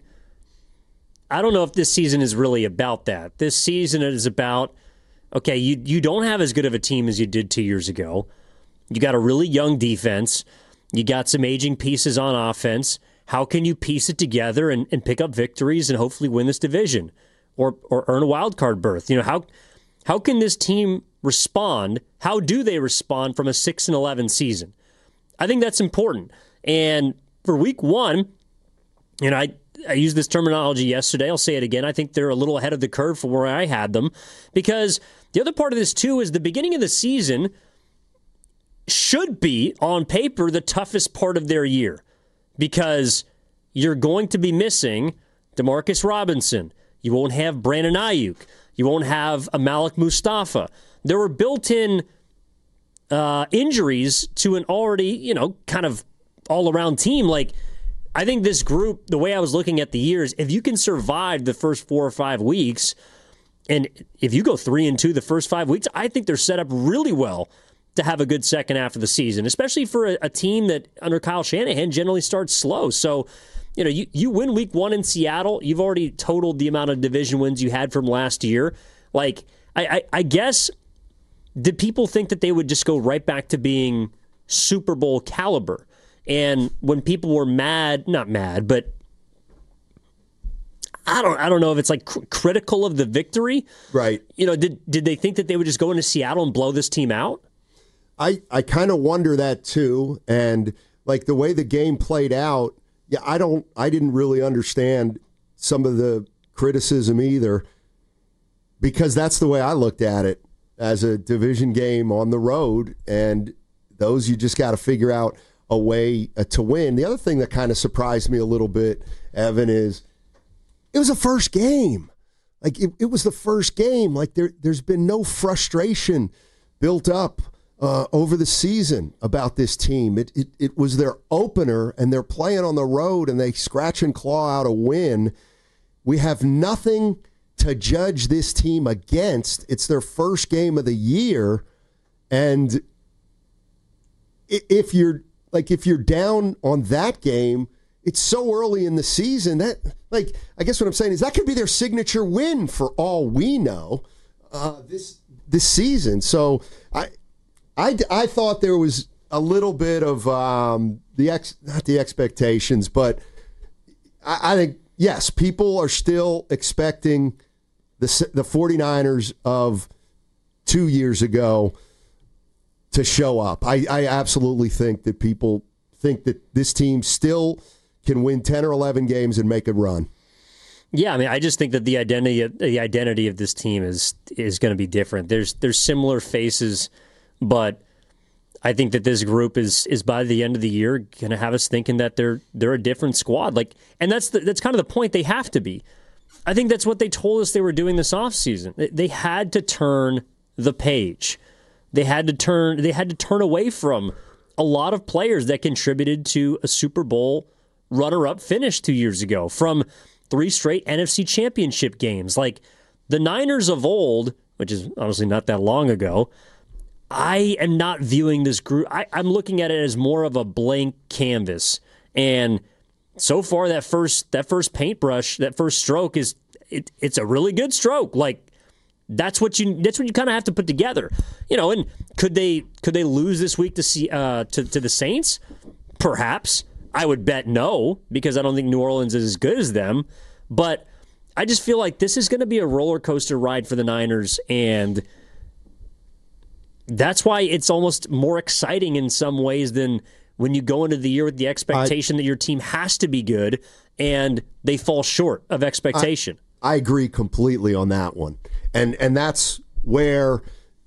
I don't know if this season is really about that. This season is about, okay, you don't have as good of a team as you did 2 years ago. You got a really young defense. You got some aging pieces on offense. How can you piece it together and pick up victories and hopefully win this division or earn a wild card berth? How can this team respond? How do they respond from a 6-11 season? I think that's important. And for week 1, I used this terminology yesterday. I'll say it again. I think they're a little ahead of the curve from where I had them, because the other part of this too is the beginning of the season should be on paper the toughest part of their year, because you're going to be missing DeMarcus Robinson. You won't have Brandon Ayuk. You won't have a Malik Mustafa. There were built-in injuries to an already, kind of all-around team. Like, I think this group, the way I was looking at the years, if you can survive the first 4 or 5 weeks, and if you go 3-2 the first 5 weeks, I think they're set up really well to have a good second half of the season, especially for a team that under Kyle Shanahan generally starts slow. So, you win week 1 in Seattle, you've already totaled the amount of division wins you had from last year. Like, I guess, did people think that they would just go right back to being Super Bowl caliber? And when people were not mad, but I don't know if it's like critical of the victory. Right. Did they think that they would just go into Seattle and blow this team out? I kind of wonder that too. And like the way the game played out, I didn't really understand some of the criticism either, because that's the way I looked at it, as a division game on the road, and those you just got to figure out a way to win. The other thing that kind of surprised me a little bit, Evan, is it was a first game. Like, it was the first game. Like, there's been no frustration built up over the season about this team. It was their opener, and they're playing on the road, and they scratch and claw out a win. We have nothing to judge this team against. It's their first game of the year, and if you're down on that game, it's so early in the season that, I guess what I'm saying is that could be their signature win for all we know this season. So I thought there was a little bit of not the expectations, but I think, yes, people are still expecting the 49ers of 2 years ago to show up. I absolutely think that people think that this team still can win 10 or 11 games and make a run. Yeah, I mean, I just think that the identity of this team is going to be different. There's similar faces, but I think that this group is by the end of the year going to have us thinking that they're a different squad. And that's kind of the point. They have to be. I think that's what they told us they were doing this offseason. They had to turn the page. They had to turn away from a lot of players that contributed to a Super Bowl runner-up finish 2 years ago, from 3 straight NFC Championship games. Like the Niners of old, which is honestly not that long ago, I am not viewing this group. I'm looking at it as more of a blank canvas. And so far, that first paintbrush, that first stroke it's a really good stroke. Like that's what you kind of have to put together, And could they lose this week to the Saints? Perhaps. I would bet no, because I don't think New Orleans is as good as them. But I just feel like this is going to be a roller coaster ride for the Niners, and that's why it's almost more exciting in some ways than when you go into the year with the expectation that your team has to be good and they fall short of expectation. I agree completely on that one. And that's where,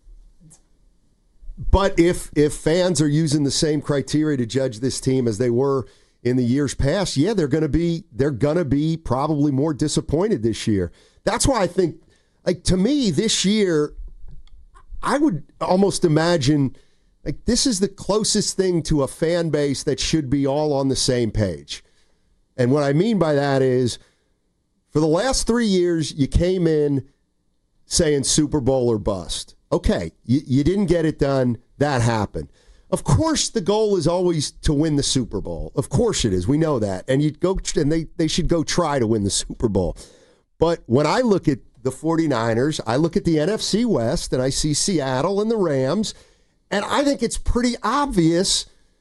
but if fans are using the same criteria to judge this team as they were in the years past, yeah, they're gonna be probably more disappointed this year. That's why I think, to me, this year, I would almost imagine this is the closest thing to a fan base that should be all on the same page. And what I mean by that is, for the last 3 years, you came in saying Super Bowl or bust. Okay, you didn't get it done. That happened. Of course, the goal is always to win the Super Bowl. Of course it is. We know that. And they should go try to win the Super Bowl. But when I look at the 49ers, I look at the NFC West, and I see Seattle and the Rams, and I think it's pretty obvious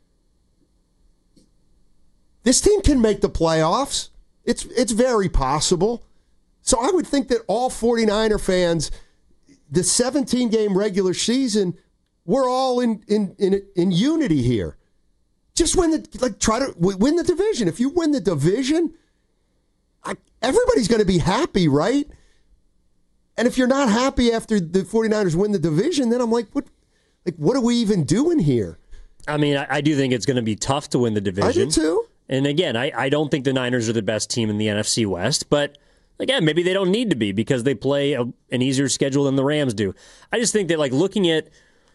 this team can make the playoffs. It's very possible. So I would think that all 49er fans, the 17-game regular season, we're all in unity here. Just try to win the division. If you win the division, everybody's going to be happy, right? And if you're not happy after the 49ers win the division, then I'm like, what are we even doing here? I mean, I do think it's going to be tough to win the division. I do too. And again, I don't think the Niners are the best team in the NFC West, but again, maybe they don't need to be because they play an easier schedule than the Rams do. I just think that looking at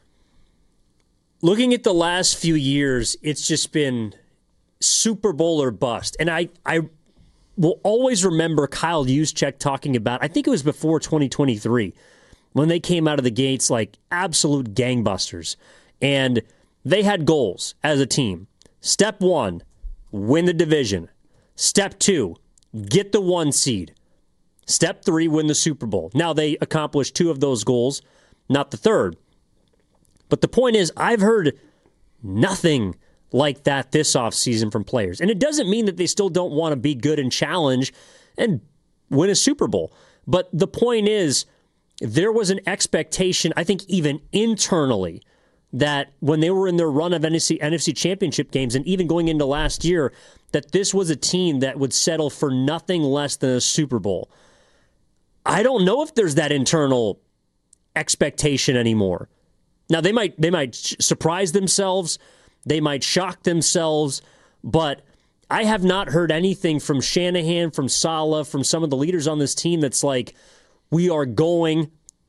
the last few years, it's just been Super Bowl or bust. And I will always remember Kyle Juszczyk talking about, I think it was before 2023, when they came out of the gates like absolute gangbusters. And they had goals as a team. Step 1, win the division. Step 2, get the 1 seed. Step 3, win the Super Bowl. Now, they accomplished 2 of those goals, not the 3rd. But the point is, I've heard nothing like that this offseason from players. And it doesn't mean that they still don't want to be good and challenge and win a Super Bowl. But the point is, there was an expectation, I think even internally, that when they were in their run of NFC Championship games and even going into last year, that this was a team that would settle for nothing less than a Super Bowl. I don't know if there's that internal expectation anymore. Now, they might surprise themselves, they might shock themselves, but I have not heard anything from Shanahan, from Saleh, from some of the leaders on this team that's like, we are going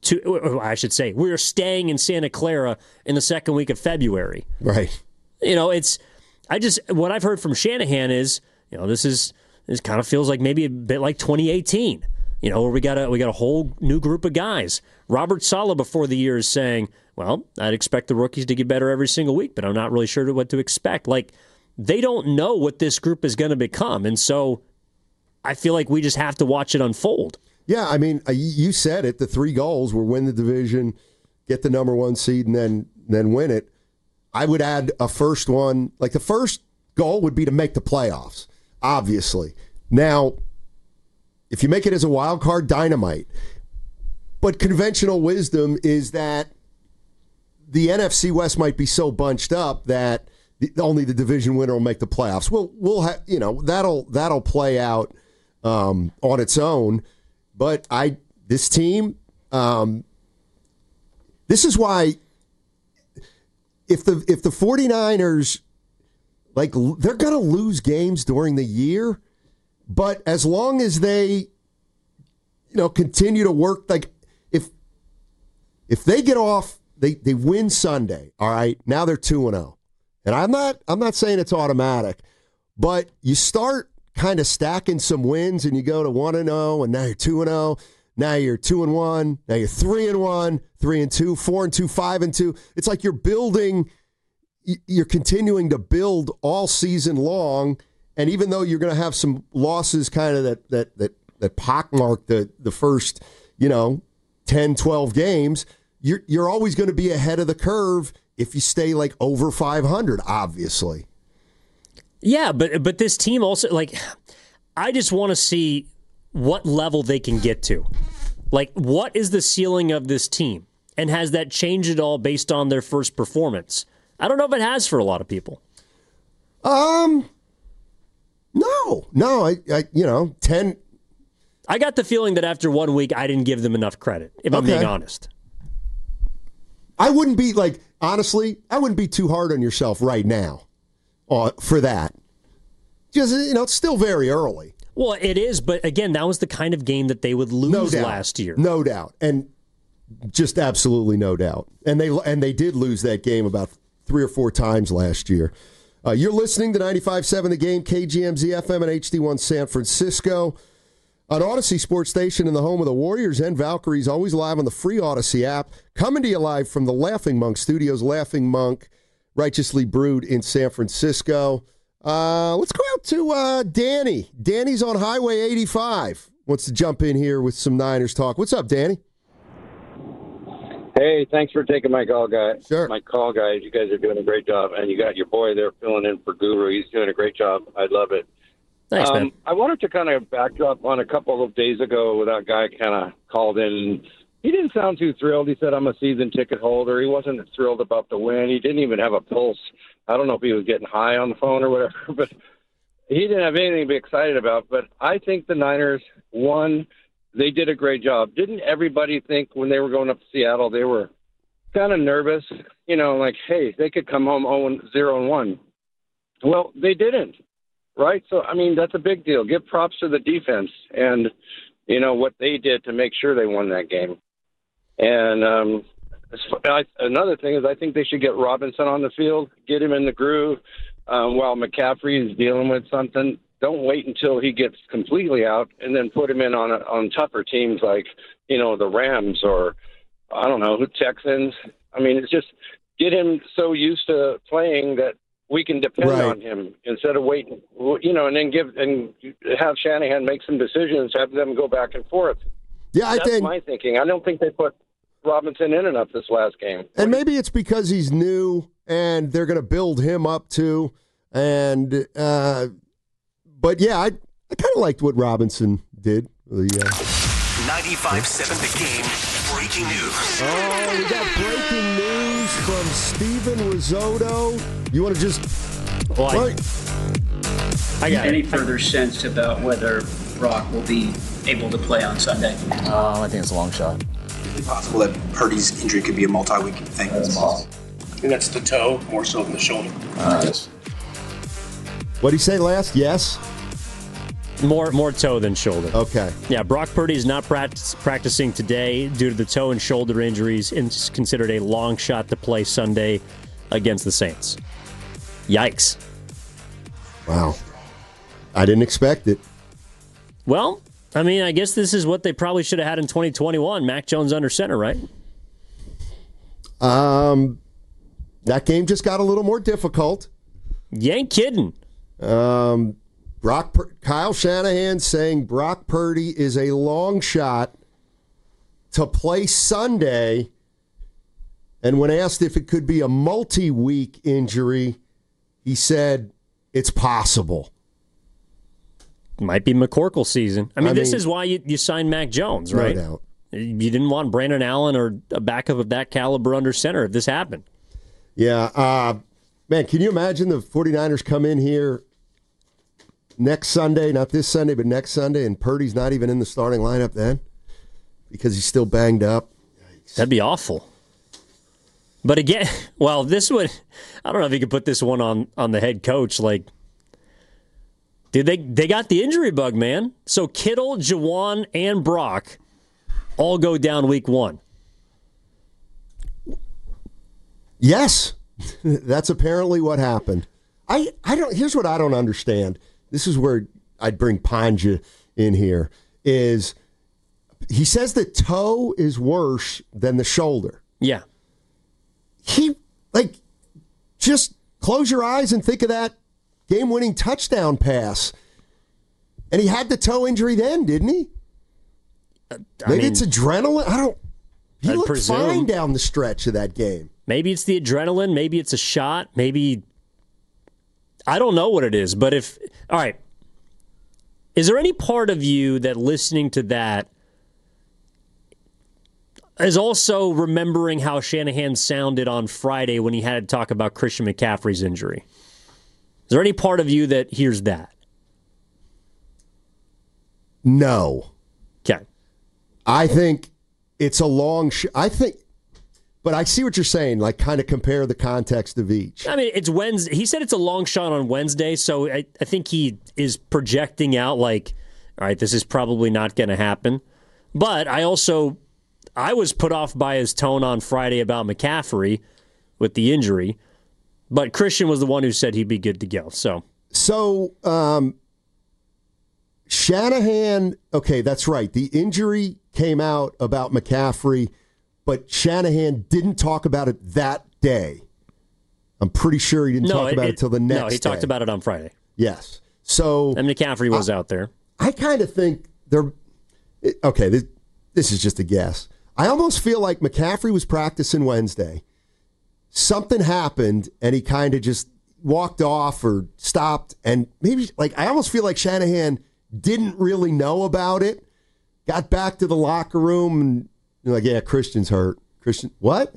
I should say, we're staying in Santa Clara in the second week of February. Right. What I've heard from Shanahan is, this kind of feels like maybe a bit like 2018, where we got a whole new group of guys. Robert Saleh before the year is saying, well, I'd expect the rookies to get better every single week, but I'm not really sure what to expect. Like, they don't know what this group is going to become, and so I feel like we just have to watch it unfold. Yeah, I mean, you said it. The 3 goals were win the division, get the number 1 seed, and then win it. I would add a first one. Like, the first goal would be to make the playoffs, obviously. Now, if you make it as a wild card, dynamite. But conventional wisdom is that the NFC West might be so bunched up that only the division winner will make the playoffs. We'll have, that'll play out on its own. But this team, this is why if the 49ers, like, they're going to lose games during the year, but as long as they, continue to work, like, if they get off, they win Sunday, all right, now they're 2-0. And I'm not saying it's automatic, but you start kind of stacking some wins and you go to 1-0, and now you're 2-0. Now you're 2-1. Now you're 3-1, 3-2, 4-2, 5-2. It's like you're continuing to build all season long. And even though you're going to have some losses kind of that pockmark the first, 10, 12 games, you're always going to be ahead of the curve if you stay like over 500, obviously. Yeah, but this team also, like, I just want to see what level they can get to. Like, what is the ceiling of this team? And has that changed at all based on their first performance? I don't know if it has for a lot of people. No, 10. I got the feeling that after 1 week, I didn't give them enough credit, if I'm being honest. I wouldn't be, like, honestly, I wouldn't be too hard on yourself right now for that. Just, it's still very early. Well, it is, but again, that was the kind of game that they would lose last year. No doubt. And just absolutely no doubt. And they did lose that game about 3 or 4 times last year. You're listening to 95.7 The Game, KGMZ FM and HD1 San Francisco. On Odyssey Sports Station in the home of the Warriors and Valkyries, always live on the free Odyssey app. Coming to you live from the Laughing Monk Studios. Laughing Monk, righteously brewed in San Francisco. Let's go out to Danny. Danny's on Highway 85. Wants to jump in here with some Niners talk. What's up, Danny? Hey, thanks for taking my call, guys. Sure. My call, guys. You guys are doing a great job. And you got your boy there filling in for Guru. He's doing a great job. I love it. Thanks, man. I wanted to kind of backdrop on a couple of days ago. That guy kind of called in. He didn't sound too thrilled. He said, I'm a season ticket holder. He wasn't thrilled about the win. He didn't even have a pulse. I don't know if he was getting high on the phone or whatever, but he didn't have anything to be excited about. But I think the Niners won. They did a great job. Didn't everybody think when they were going up to Seattle, they were kind of nervous, like, hey, they could come home 0-1. Well, they didn't, right? So, I mean, that's a big deal. Give props to the defense and, what they did to make sure they won that game. And another thing is I think they should get Robinson on the field, get him in the groove while McCaffrey is dealing with something. Don't wait until he gets completely out and then put him in on tougher teams like, the Rams or, I don't know, the Texans. I mean, it's just get him so used to playing that we can depend on him instead of waiting, and then have Shanahan make some decisions, have them go back and forth. Yeah, That's my thinking. I don't think they put Robinson in enough this last game. And maybe it's because he's new and they're going to build him up too. And, but yeah, I kind of liked what Robinson did. 95.7 The Game, breaking news. Oh, we got breaking news from Steven Risotto. You want to just... I got any further sense about whether Brock will be able to play on Sunday? I think it's a long shot. Is it possible that Purdy's injury could be a multi-week thing? That's possible. And that's the toe more so than the shoulder. Yes. What did he say last? Yes? More toe than shoulder. Okay. Yeah, Brock Purdy is not practicing today due to the toe and shoulder injuries and is considered a long shot to play Sunday against the Saints. Yikes. Wow. I didn't expect it. Well, I mean, I guess this is what they probably should have had in 2021. Mac Jones under center, right? That game just got a little more difficult. You ain't kidding. Kyle Shanahan saying Brock Purdy is a long shot to play Sunday. And when asked if it could be a multi-week injury, he said it's possible. Might be McCorkle season. I mean, this is why you signed Mac Jones, right? No doubt. You didn't want Brandon Allen or a backup of that caliber under center if this happened. Yeah. Man, can you imagine the 49ers come in here next Sunday, not this Sunday, but next Sunday, and Purdy's not even in the starting lineup then because he's still banged up? That'd be awful. But again, well, this would, I don't know if you could put this one on the head coach. Like, dude, they got the injury bug, man. So Kittle, Juwan, and Brock all go down week 1. Yes. That's apparently what happened. I don't. Here's what I don't understand. This is where I'd bring Panja in here. Is he says the toe is worse than the shoulder. Yeah. Just close your eyes and think of that game-winning touchdown pass. And he had the toe injury then, didn't he? Maybe it's adrenaline. He looked fine down the stretch of that game. Maybe it's the adrenaline. Maybe it's a shot. Maybe, I don't know what it is. But all right, is there any part of you that listening to that is also remembering how Shanahan sounded on Friday when he had to talk about Christian McCaffrey's injury? Is there any part of you that hears that? No. Okay. I think it's a long but I see what you're saying, like kind of compare the context of each. I mean, it's Wednesday. He said it's a long shot on Wednesday, so I think he is projecting out like, all right, this is probably not going to happen. But I was put off by his tone on Friday about McCaffrey with the injury, but Christian was the one who said he'd be good to go. So Shanahan, okay, that's right. The injury came out about McCaffrey, but Shanahan didn't talk about it that day. I'm pretty sure he didn't talk about it till the next day. No, he talked about it on Friday. Yes. So and McCaffrey was out there. I kind of think okay, this is just a guess. I almost feel like McCaffrey was practicing Wednesday. Something happened, and he kind of just walked off or stopped. And maybe, I almost feel like Shanahan didn't really know about it. Got back to the locker room, and you're like, yeah, Christian's hurt. Christian, what?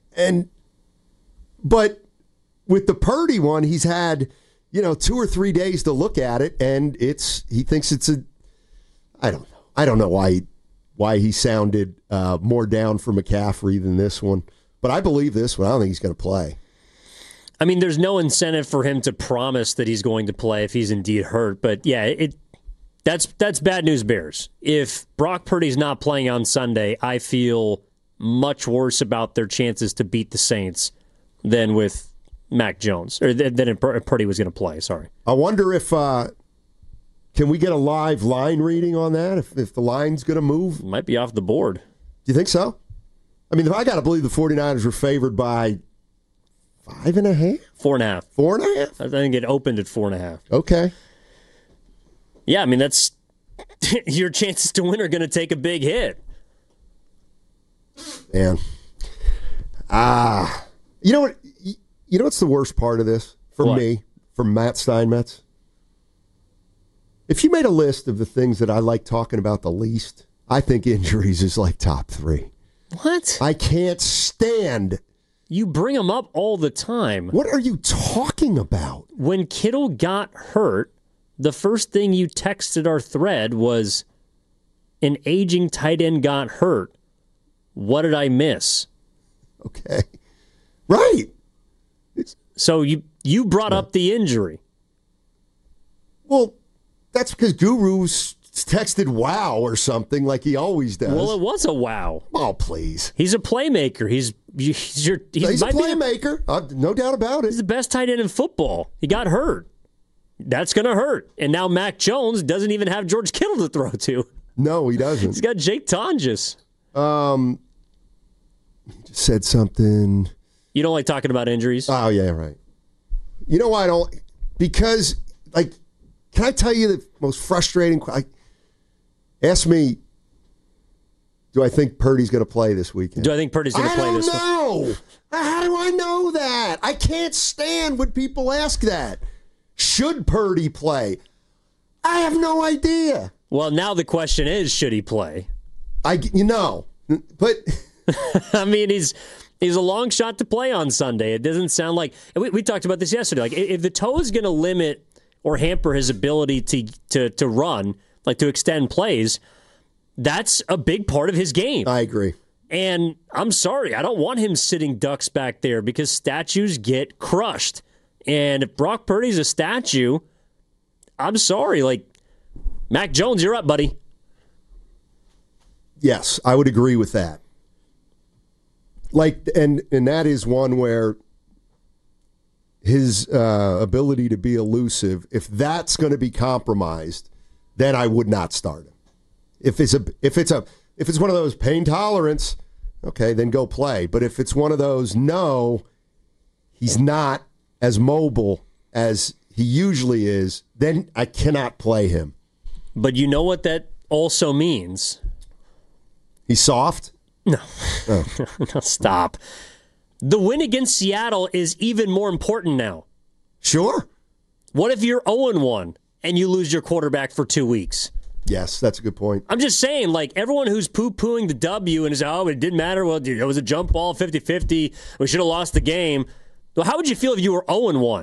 But with the Purdy one, he's had, 2 or 3 days to look at it, and he thinks it's I don't know. I don't know why he sounded more down for McCaffrey than this one. But I believe this one. I don't think he's going to play. I mean, there's no incentive for him to promise that he's going to play if he's indeed hurt. But yeah, that's bad news bears. If Brock Purdy's not playing on Sunday, I feel much worse about their chances to beat the Saints than with Mac Jones, or than if Purdy was going to play. Sorry. I wonder if can we get a live line reading on that? If the line's going to move, might be off the board. Do you think so? I mean, I got to believe the 49ers were favored by 5.5? 4.5. 4.5? I think it opened at 4.5. Okay. Yeah, I mean, that's your chances to win are going to take a big hit. Man. You know what? You know what's the worst part of this for me, from Matt Steinmetz? If you made a list of the things that I like talking about the least, I think injuries is like top 3. What? I can't stand. You bring them up all the time. What are you talking about? When Kittle got hurt, the first thing you texted our thread was, an aging tight end got hurt. What did I miss? Okay. Right. So you brought up the injury. Well, That's because Guru's texted wow or something like he always does. Well, it was a wow. Oh, please. He's a playmaker. He's a playmaker. No doubt about it. He's the best tight end in football. He got hurt. That's going to hurt. And now Mac Jones doesn't even have George Kittle to throw to. No, he doesn't. He's got Jake Tonjes. He just said something. You don't like talking about injuries? Oh, yeah, right. You know why I don't? Because, can I tell you the most frustrating? Ask me, do I think Purdy's going to play this weekend? Do I think Purdy's going to play this weekend? I don't know. How do I know that? I can't stand when people ask that. Should Purdy play? I have no idea. Well, now the question is, should he play? But I mean, he's a long shot to play on Sunday. It doesn't sound like we talked about this yesterday. Like, if the toe is going to limit or hamper his ability to run, like to extend plays, that's a big part of his game. I agree. And I'm sorry, I don't want him sitting ducks back there because statues get crushed. And if Brock Purdy's a statue, I'm sorry. Like, Mac Jones, you're up, buddy. Yes, I would agree with that. And that is one where his ability to be elusive, if that's going to be compromised, then I would not start him. If it's one of those pain tolerance, okay, then go play. But if it's one of those, no, he's not as mobile as he usually is, then I cannot play him. But you know what that also means? He's soft? No. Oh. No, stop. The win against Seattle is even more important now. Sure. What if you're 0-1 and you lose your quarterback for 2 weeks? Yes, that's a good point. I'm just saying, everyone who's poo-pooing the W and is, it didn't matter. Well, it was a jump ball, 50-50. We should have lost the game. Well, how would you feel if you were 0-1?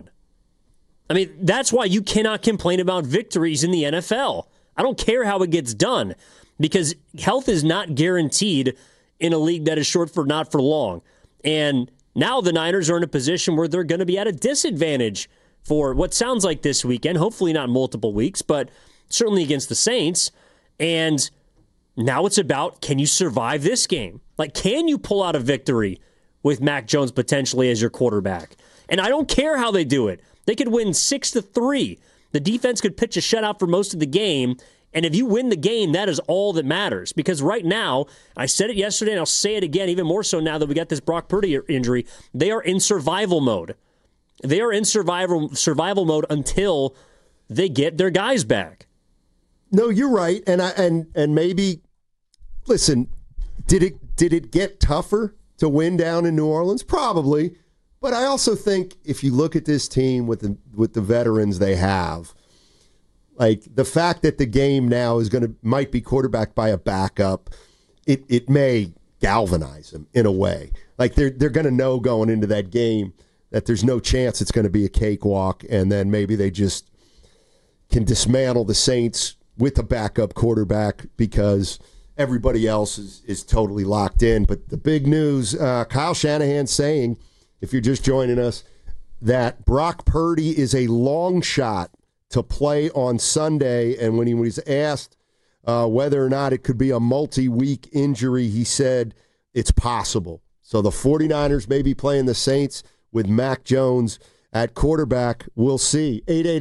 I mean, that's why you cannot complain about victories in the NFL. I don't care how it gets done, because health is not guaranteed in a league that is short for not for long. And now the Niners are in a position where they're going to be at a disadvantage for what sounds like this weekend, hopefully not multiple weeks, but certainly against the Saints. And now it's about, can you survive this game? Can you pull out a victory with Mac Jones potentially as your quarterback? And I don't care how they do it. They could win 6-3. The defense could pitch a shutout for most of the game. And if you win the game, that is all that matters. Because right now, I said it yesterday and I'll say it again, even more so now that we got this Brock Purdy injury, they are in survival mode. They are in survival mode until they get their guys back. No, you're right. And maybe, listen, did it get tougher to win down in New Orleans? Probably. But I also think if you look at this team with the veterans they have, the fact that the game now might be quarterbacked by a backup, it may galvanize them in a way. They're going to know going into that game that there's no chance it's going to be a cakewalk, and then maybe they just can dismantle the Saints with a backup quarterback because everybody else is totally locked in. But the big news, Kyle Shanahan saying, if you're just joining us, that Brock Purdy is a long shot to play on Sunday. And when he was asked whether or not it could be a multi-week injury, he said it's possible. So the 49ers may be playing the Saints with Mac Jones at quarterback. We'll see.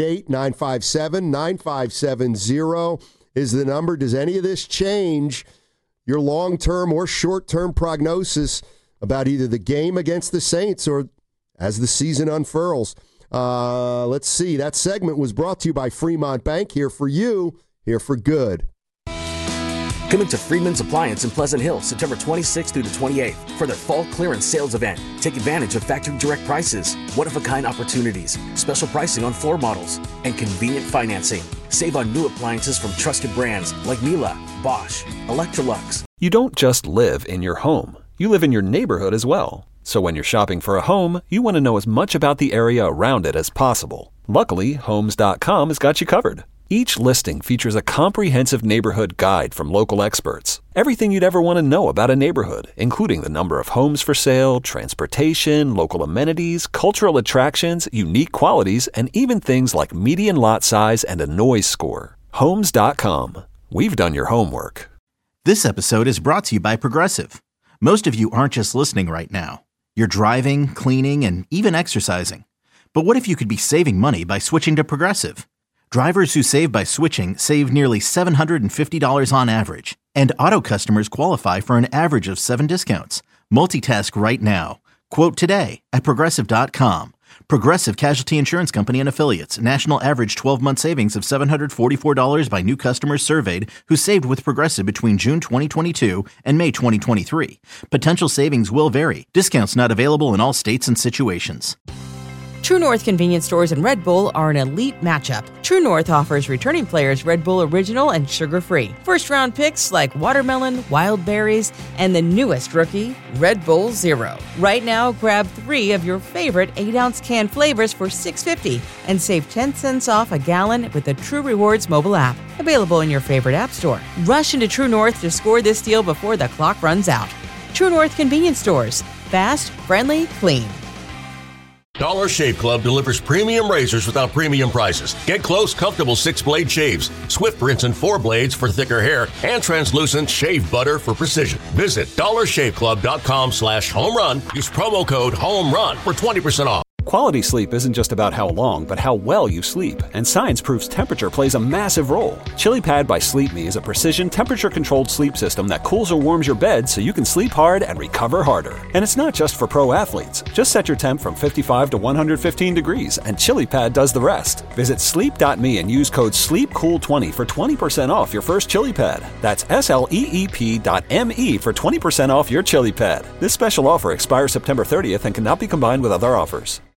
888-957-9570 is the number. Does any of this change your long-term or short-term prognosis about either the game against the Saints or as the season unfurls? Let's see. That segment was brought to you by Fremont Bank. Here for you, here for good. Come into Freeman's Appliance in Pleasant Hill, September 26th through the 28th for their fall clearance sales event. Take advantage of factory direct prices, one-of-a-kind opportunities, special pricing on floor models, and convenient financing. Save on new appliances from trusted brands like Miele, Bosch, Electrolux. You don't just live in your home. You live in your neighborhood as well. So when you're shopping for a home, you want to know as much about the area around it as possible. Luckily, Homes.com has got you covered. Each listing features a comprehensive neighborhood guide from local experts. Everything you'd ever want to know about a neighborhood, including the number of homes for sale, transportation, local amenities, cultural attractions, unique qualities, and even things like median lot size and a noise score. Homes.com. We've done your homework. This episode is brought to you by Progressive. Most of you aren't just listening right now. You're driving, cleaning, and even exercising. But what if you could be saving money by switching to Progressive? Drivers who save by switching save nearly $750 on average. And auto customers qualify for an average of 7 discounts. Multitask right now. Quote today at Progressive.com. Progressive Casualty Insurance Company and Affiliates. National average 12-month savings of $744 by new customers surveyed who saved with Progressive between June 2022 and May 2023. Potential savings will vary. Discounts not available in all states and situations. True North convenience stores and Red Bull are an elite matchup. True North offers returning players Red Bull Original and sugar-free. First-round picks like watermelon, wild berries, and the newest rookie, Red Bull Zero. Right now, grab 3 of your favorite 8-ounce can flavors for $6.50 and save 10 cents off a gallon with the True Rewards mobile app. Available in your favorite app store. Rush into True North to score this deal before the clock runs out. True North convenience stores. Fast, friendly, clean. Dollar Shave Club delivers premium razors without premium prices. Get close, comfortable 6-blade shaves, swift rinse and 4 blades for thicker hair, and translucent shave butter for precision. Visit dollarshaveclub.com/homerun. Use promo code HOMERUN for 20% off. Quality sleep isn't just about how long, but how well you sleep. And science proves temperature plays a massive role. ChiliPad by Sleep Me is a precision temperature-controlled sleep system that cools or warms your bed so you can sleep hard and recover harder. And it's not just for pro athletes. Just set your temp from 55 to 115 degrees, and ChiliPad does the rest. Visit sleep.me and use code SLEEPCOOL20 for 20% off your first ChiliPad. That's SLEEP.me for 20% off your ChiliPad. This special offer expires September 30th and cannot be combined with other offers.